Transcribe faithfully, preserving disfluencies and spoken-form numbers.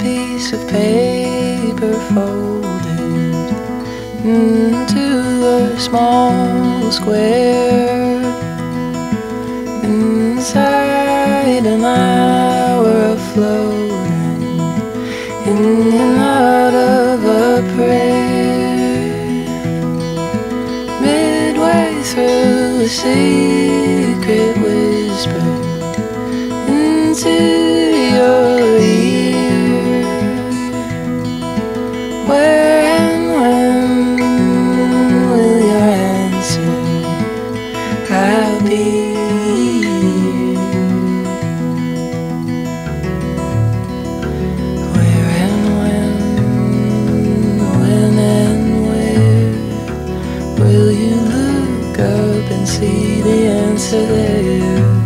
piece of paper folded into a small square. Inside an hour of floating in and out of a prayer. Midway through, a secret whispered into your ear. Where and when will your answer? I'll be here. Where and when, when and where will you look up and see the answer there?